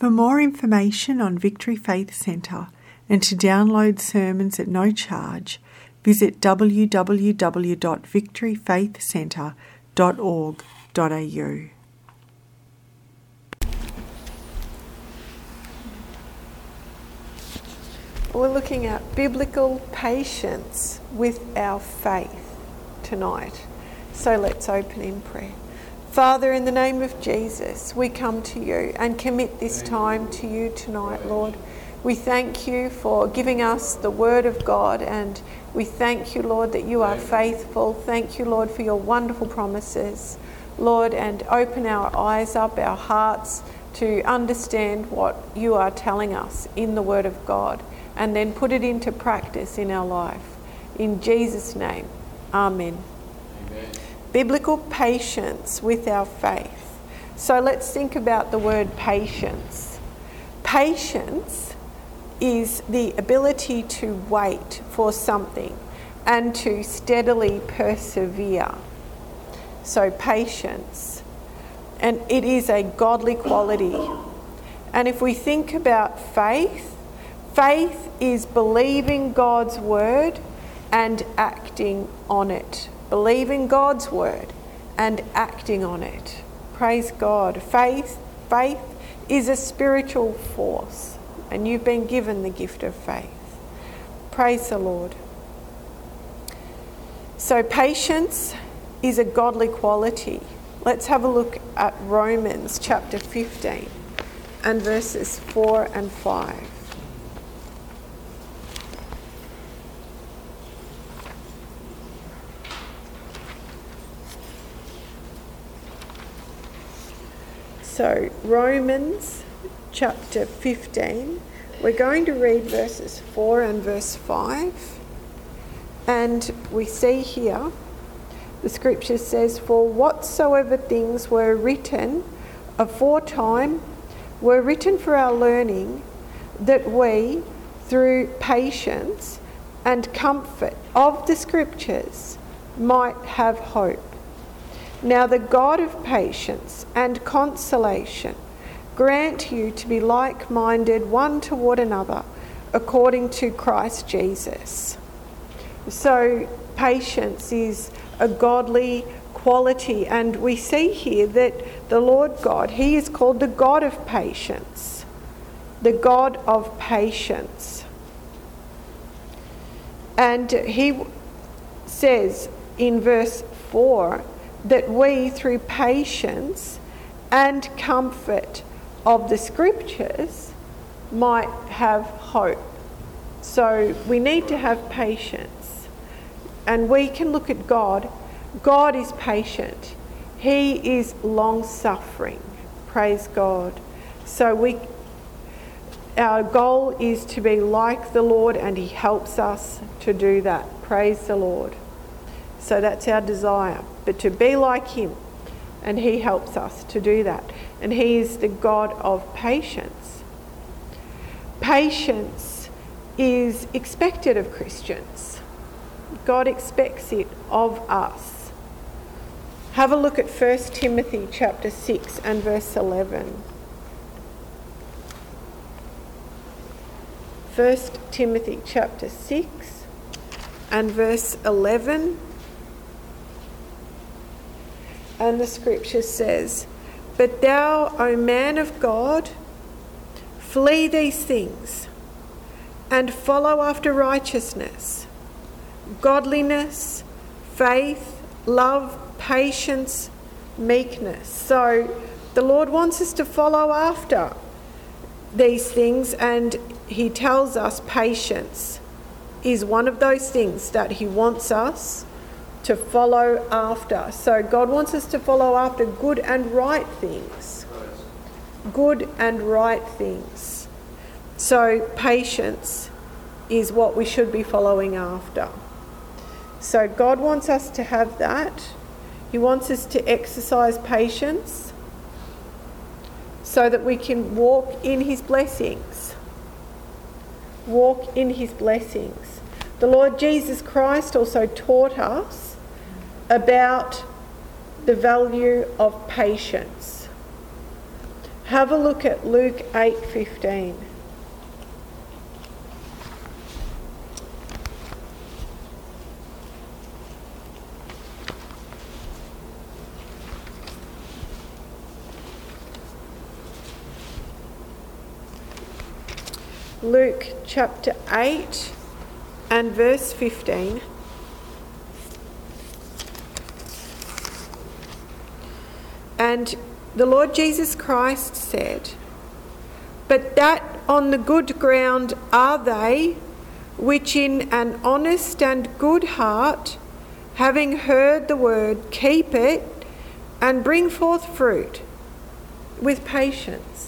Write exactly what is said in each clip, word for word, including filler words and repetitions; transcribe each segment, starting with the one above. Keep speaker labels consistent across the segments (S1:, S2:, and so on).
S1: For more information on Victory Faith Centre and to download sermons at no charge, visit w w w dot victory faith centre dot org dot a u.
S2: We're looking at biblical patience with our faith tonight. So let's open in prayer. Father, in the name of Jesus, we come to you and commit this time to you tonight, Lord. We thank you for giving us the word of God, and we thank you, Lord, that you are faithful. Thank you, Lord, for your wonderful promises, Lord, and open our eyes up, our hearts, to understand what you are telling us in the word of God, and then put it into practice in our life. In Jesus' name, amen. Amen. Biblical patience with our faith. So let's think about the word patience. Patience is the ability to wait for something and to steadily persevere. So patience. And it is a godly quality. And if we think about faith, faith is believing God's word and acting on it. Believing God's word and acting on it. Praise God. Faith, faith is a spiritual force, and you've been given the gift of faith. Praise the Lord. So patience is a godly quality. Let's have a look at Romans chapter fifteen and verses four and five. So, Romans chapter fifteen, we're going to read verses four and verse five. And we see here, the scripture says, "For whatsoever things were written aforetime were written for our learning, that we, through patience and comfort of the scriptures, might have hope. Now the God of patience and consolation grant you to be like-minded one toward another, according to Christ Jesus." So patience is a godly quality, and we see here that the Lord God, he is called the God of patience. The God of patience. And he says in verse four, that we, through patience and comfort of the scriptures, might have hope. So we need to have patience. And we can look at God. God is patient. He is long-suffering. Praise God. So we, our goal is to be like the Lord, and he helps us to do that. Praise the Lord. So that's our desire, but to be like him, and he helps us to do that. And he is the God of patience. Patience is expected of Christians. God expects it of us. Have a look at First Timothy chapter six and verse eleven. First Timothy chapter six and verse eleven. And the scripture says, "But thou, O man of God, flee these things, and follow after righteousness, godliness, faith, love, patience, meekness." So the Lord wants us to follow after these things, and he tells us patience is one of those things that he wants us to follow after. So God wants us to follow after good and right things. Good and right things. So patience is what we should be following after. So God wants us to have that. He wants us to exercise patience so that we can walk in his blessings. Walk in his blessings. The Lord Jesus Christ also taught us about the value of patience. Have a look at Luke eight fifteen. Luke chapter eight and verse fifteen. And the Lord Jesus Christ said, "But that on the good ground are they, which in an honest and good heart, having heard the word, keep it, and bring forth fruit with patience."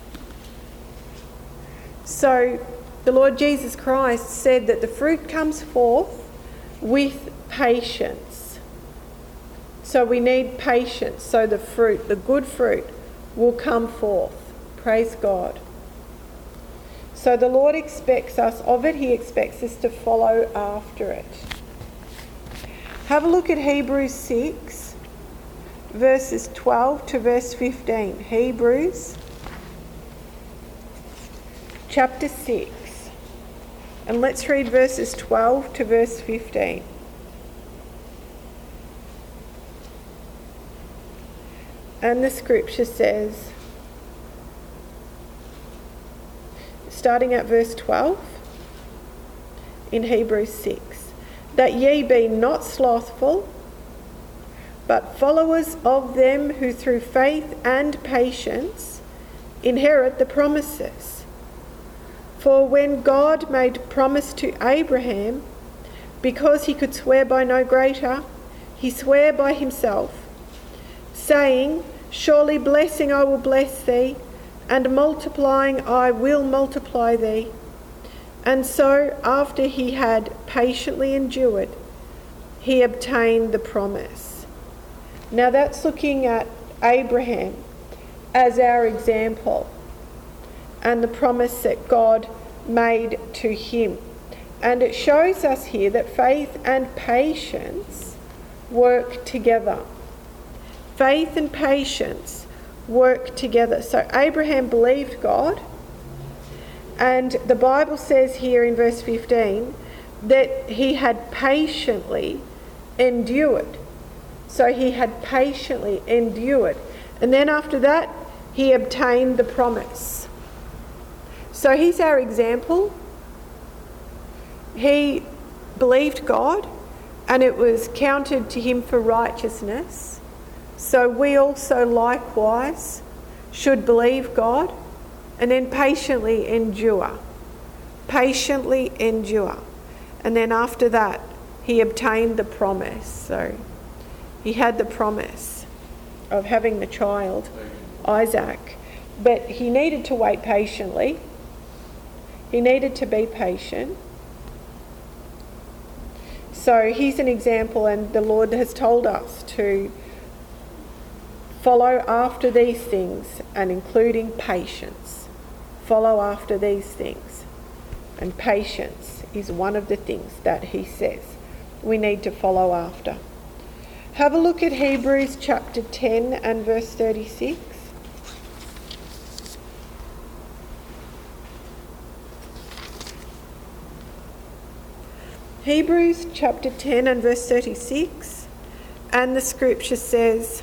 S2: So the Lord Jesus Christ said that the fruit comes forth with patience. So we need patience so the fruit, the good fruit, will come forth. Praise God. So the Lord expects us of it. He expects us to follow after it. Have a look at Hebrews six, verses twelve to verse fifteen. Hebrews chapter six. And let's read verses twelve to verse fifteen. And the scripture says, starting at verse twelve in Hebrews six, that ye be not slothful, but followers of them who through faith and patience inherit the promises. For when God made promise to Abraham, because he could swear by no greater, he sware by himself, saying, surely blessing I will bless thee, and multiplying I will multiply thee. And so, after he had patiently endured, he obtained the promise. Now that's looking at Abraham as our example, and the promise that God made to him. And it shows us here that faith and patience work together. Faith and patience work together. So Abraham believed God, and the Bible says here in verse fifteen that he had patiently endured. So he had patiently endured. And then after that, he obtained the promise. So he's our example. He believed God, and it was counted to him for righteousness. So we also likewise should believe God and then patiently endure. Patiently endure. And then after that, he obtained the promise. So he had the promise of having the child, Isaac. But he needed to wait patiently. He needed to be patient. So he's an example, and the Lord has told us to follow after these things, and including patience. Follow after these things. And patience is one of the things that he says we need to follow after. Have a look at Hebrews chapter ten and verse thirty-six. Hebrews chapter ten and verse thirty-six, and the scripture says,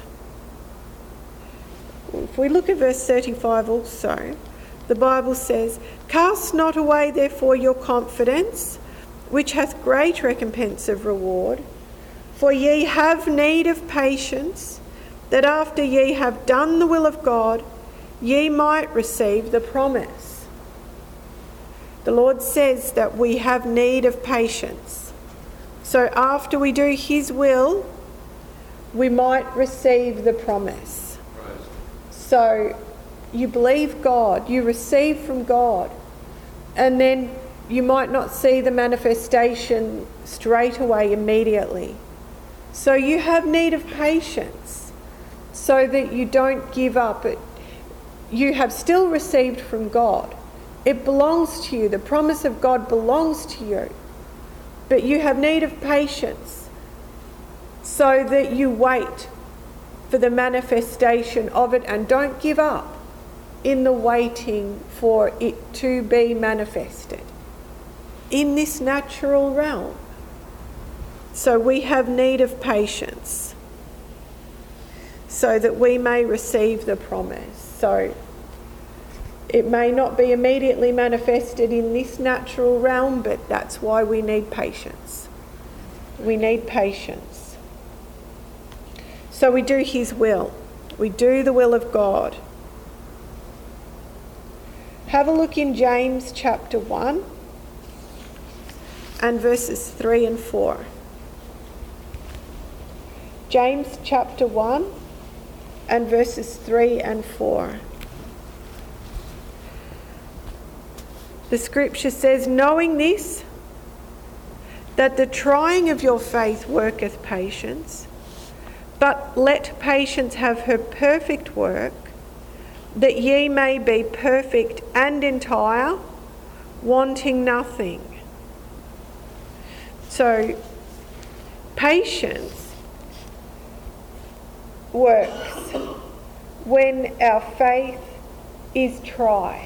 S2: if we look at verse thirty-five also, the Bible says, cast not away therefore your confidence, which hath great recompense of reward, for ye have need of patience, that after ye have done the will of God, ye might receive the promise. The Lord says that we have need of patience. So after we do his will, we might receive the promise. Right. So you believe God, you receive from God, and then you might not see the manifestation straight away immediately. So you have need of patience so that you don't give up. It, you have still received from God. It belongs to you. The promise of God belongs to you. But you have need of patience so that you wait for the manifestation of it, and don't give up. in the waiting for it to be manifested in this natural realm. So we have need of patience so that we may receive the promise. So it may not be immediately manifested in this natural realm, but that's why we need patience. We need patience. So we do His will. We do the will of God. Have a look in James chapter one and verses three and four. James chapter one and verses three and four. The scripture says, knowing this, that the trying of your faith worketh patience, but let patience have her perfect work, that ye may be perfect and entire, wanting nothing. So, patience works when our faith is tried.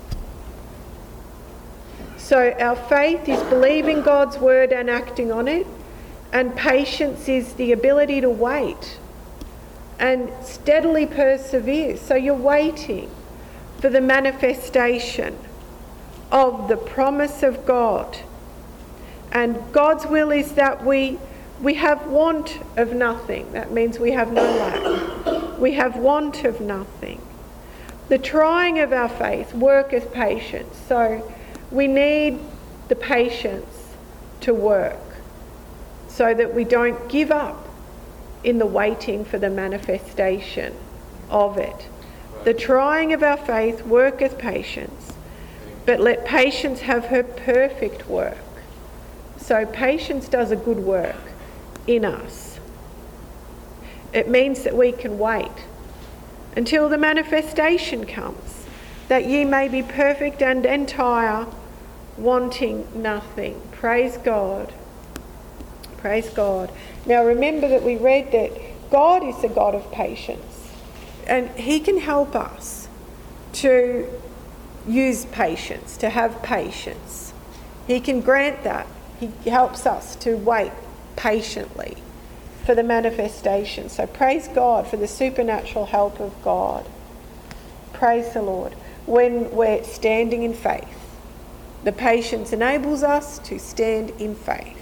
S2: So our faith is believing God's word and acting on it, and patience is the ability to wait and steadily persevere. So you're waiting for the manifestation of the promise of God. And God's will is that we we have want of nothing. That means we have no lack. We have want of nothing. The trying of our faith worketh patience. So we need the patience to work so that we don't give up in the waiting for the manifestation of it. The trying of our faith worketh patience, but let patience have her perfect work. So patience does a good work in us. It means that we can wait until the manifestation comes, that ye may be perfect and entire, wanting nothing. Praise God. Praise God. Now remember that we read that God is a God of patience, and He can help us to use patience, to have patience. He can grant that. He helps us to wait patiently for the manifestation. So praise God for the supernatural help of God. Praise the Lord. When we're standing in faith, the patience enables us to stand in faith.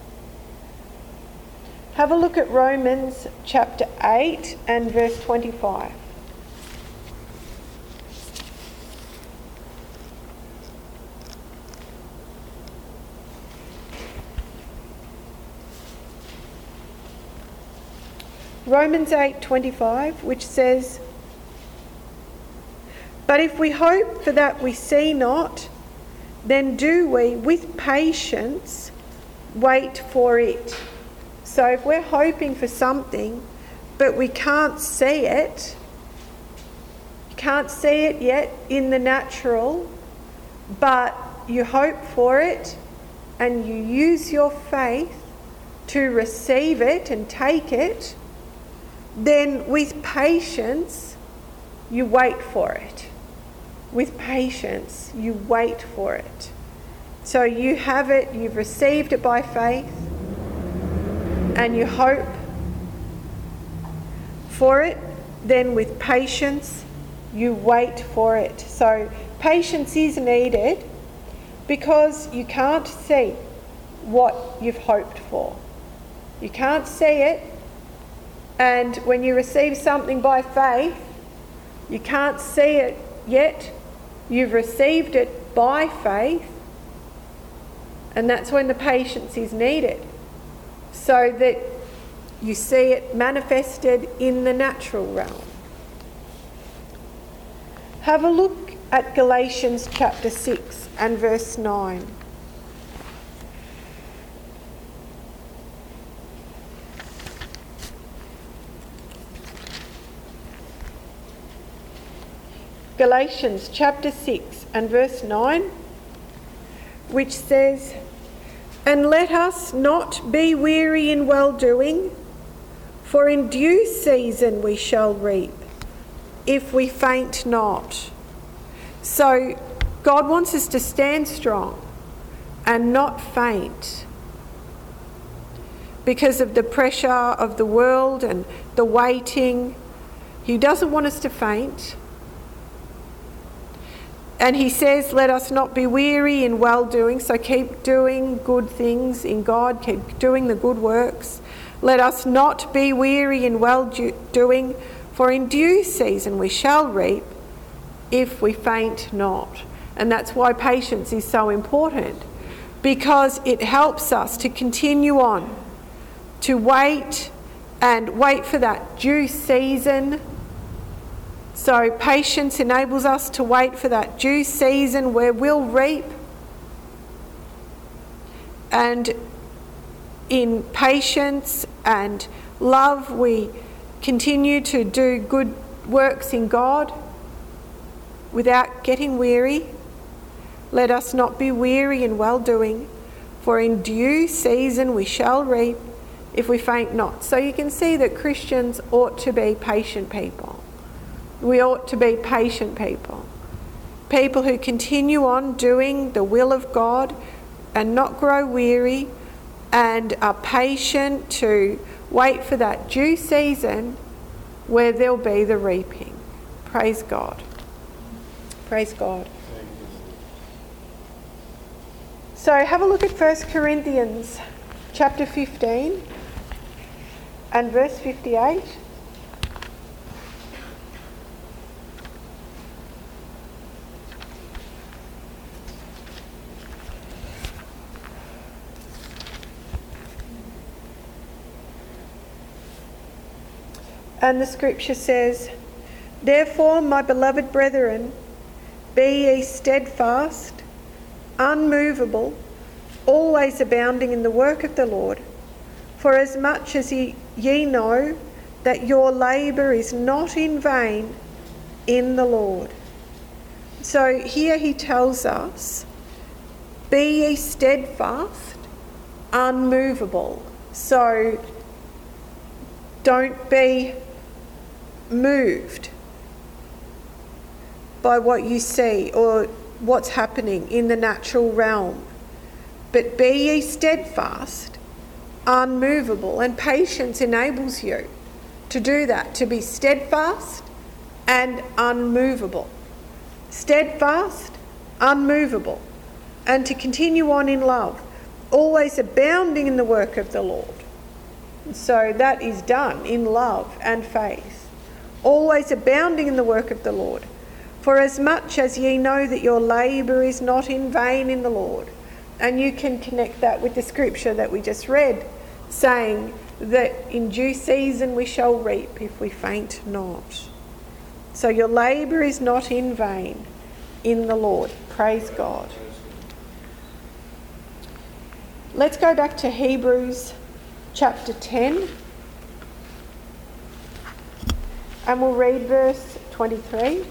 S2: Have a look at Romans chapter eight and verse twenty-five. Romans eight twenty-five, which says, but if we hope for that we see not, then do we with patience wait for it. So if we're hoping for something but we can't see it, you can't see it yet in the natural, but you hope for it and you use your faith to receive it and take it, then with patience you wait for it. With patience you wait for it. So you have it, you've received it by faith, and you hope for it, then with patience you wait for it. So patience is needed because you can't see what you've hoped for. You can't see it, and when you receive something by faith, you can't see it yet. You've received it by faith, and that's when the patience is needed, so that you see it manifested in the natural realm. Have a look at Galatians chapter six and verse nine. Galatians chapter six and verse nine, which says, and let us not be weary in well-doing, for in due season we shall reap, if we faint not. So God wants us to stand strong and not faint because of the pressure of the world and the waiting. He doesn't want us to faint. And he says, let us not be weary in well-doing. So keep doing good things in God. Keep doing the good works. Let us not be weary in well-doing, for in due season we shall reap if we faint not. And that's why patience is so important, because it helps us to continue on, to wait and wait for that due season. So patience enables us to wait for that due season where we'll reap. And in patience and love, we continue to do good works in God without getting weary. Let us not be weary in well-doing, for in due season we shall reap if we faint not. So you can see that Christians ought to be patient people. We ought to be patient people. People who continue on doing the will of God and not grow weary, and are patient to wait for that due season where there'll be the reaping. Praise God. Praise God. So have a look at First Corinthians chapter fifteen and verse fifty-eight. And the scripture says, therefore, my beloved brethren, be ye steadfast, unmovable, always abounding in the work of the Lord, for as much as ye, ye know that your labour is not in vain in the Lord. So here he tells us, be ye steadfast, unmovable. So don't be moved by what you see or what's happening in the natural realm, but be ye steadfast, unmovable. And patience enables you to do that, to be steadfast and unmovable. Steadfast, unmovable, and to continue on in love, always abounding in the work of the Lord. So that is done in love and faith. Always abounding in the work of the Lord. For as much as ye know that your labour is not in vain in the Lord. And you can connect that with the scripture that we just read, saying that in due season we shall reap if we faint not. So your labour is not in vain in the Lord. Praise God. Let's go back to Hebrews chapter ten. And we'll read verse twenty-three.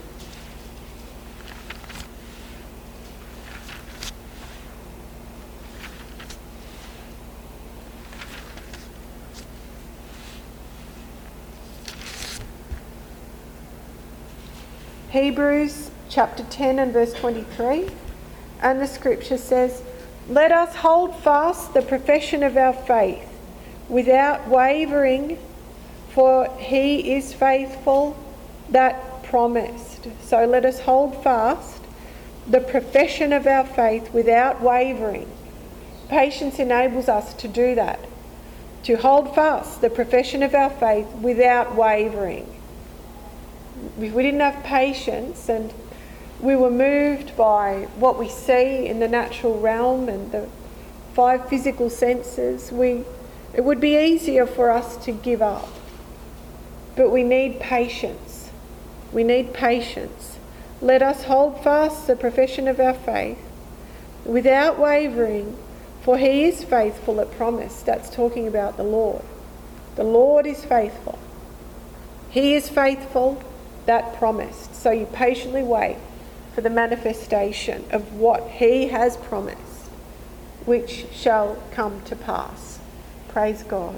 S2: Hebrews chapter ten and verse twenty-three. And the scripture says, let us hold fast the profession of our faith without wavering, for he is faithful that promised. So let us hold fast the profession of our faith without wavering. Patience enables us to do that, to hold fast the profession of our faith without wavering. If we didn't have patience and we were moved by what we see in the natural realm and the five physical senses, we it would be easier for us to give up. But we need patience. We need patience. Let us hold fast the profession of our faith without wavering, for he is faithful that promised. That's talking about the Lord. The Lord is faithful. He is faithful that promised. So you patiently wait for the manifestation of what he has promised, which shall come to pass. Praise God.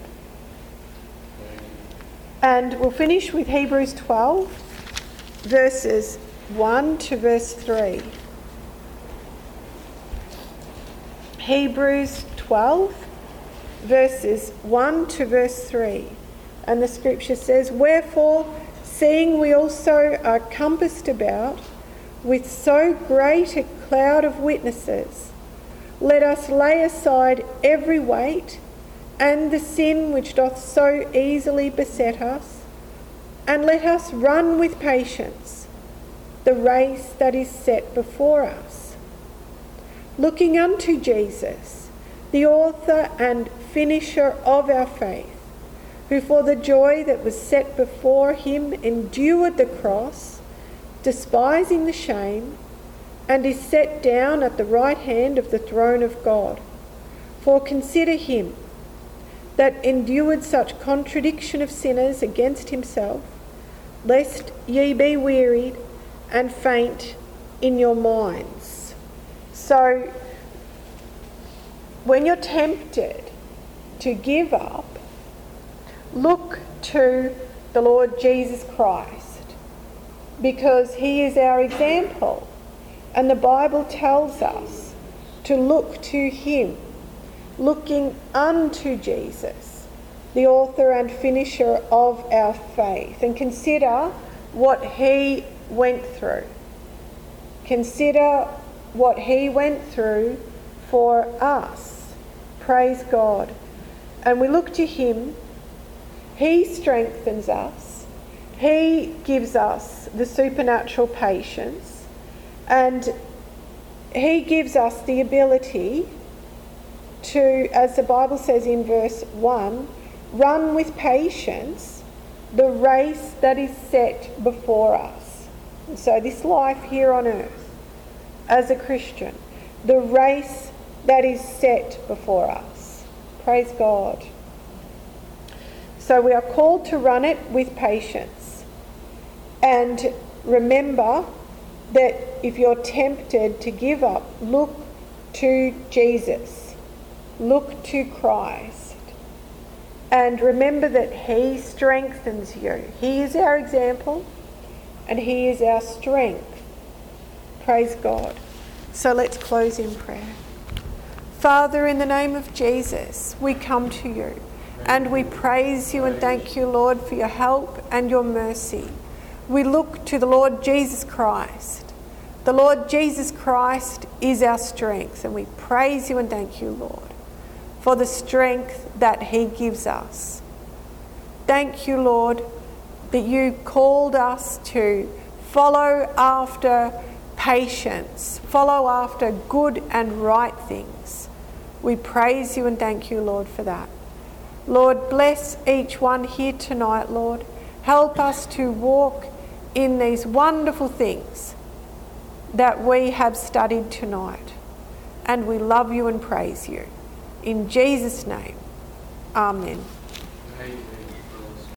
S2: And we'll finish with Hebrews twelve, verses one to verse three. Hebrews twelve, verses one to verse three. And the scripture says, "Wherefore, seeing we also are compassed about with so great a cloud of witnesses, let us lay aside every weight and the sin which doth so easily beset us, and let us run with patience the race that is set before us, looking unto Jesus, the author and finisher of our faith, who for the joy that was set before him endured the cross, despising the shame, and is set down at the right hand of the throne of God. For consider him that endured such contradiction of sinners against himself, lest ye be wearied and faint in your minds." So, when you're tempted to give up, look to the Lord Jesus Christ, because he is our example. And the Bible tells us to look to him, looking unto Jesus, the author and finisher of our faith, and consider what he went through. Consider what he went through for us. Praise God. And we look to him. He strengthens us. He gives us the supernatural patience, and he gives us the ability to, as the Bible says in verse one, run with patience the race that is set before us. And so this life here on earth, as a Christian, the race that is set before us. Praise God. So we are called to run it with patience. And remember that if you're tempted to give up, look to Jesus. Look to Christ. And remember that he strengthens you. He is our example and he is our strength. Praise God. So let's close in prayer. Father, in the name of Jesus, we come to you and we praise you and thank you, Lord, for your help and your mercy. We look to the Lord Jesus Christ. The Lord Jesus Christ is our strength, and we praise you and thank you, Lord, for the strength that he gives us. Thank you, Lord, that you called us to follow after patience, follow after good and right things. We praise you and thank you, Lord, for that. Lord, bless each one here tonight, Lord. Help us to walk in these wonderful things that we have studied tonight. And we love you and praise you. In Jesus' name, amen.
S3: Amen.